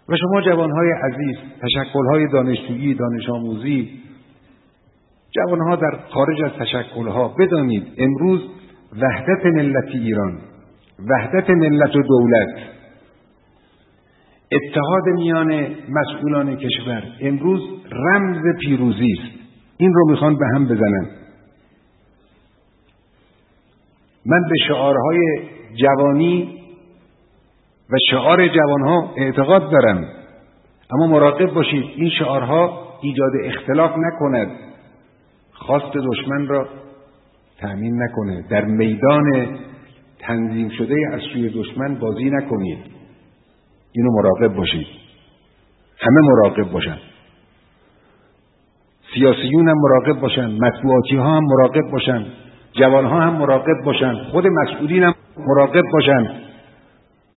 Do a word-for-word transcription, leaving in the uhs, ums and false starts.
و شما جوانهای عزیز، تشکلهای دانشجویی، دانش آموزی، جوانها در خارج از تشکلها، بدانید امروز وحدت ملت ایران، وحدت ملت و دولت، اتحاد میان مسئولان کشور امروز رمز پیروزی است. این رو میخوان به هم بزنن. من به شعارهای جوانی و شعار جوانها اعتقاد دارم، اما مراقب باشید این شعارها ایجاد اختلاف نکند، خواست دشمن را تأمین نکنه، در میدان تنظیم شده از سوی دشمن بازی نکنید. اینو مراقب باشید، همه مراقب باشن، سیاسیون هم مراقب باشن، مطبوعاتی ها هم مراقب باشن، جوان ها هم مراقب باشن، خود مسئولین هم مراقب باشن.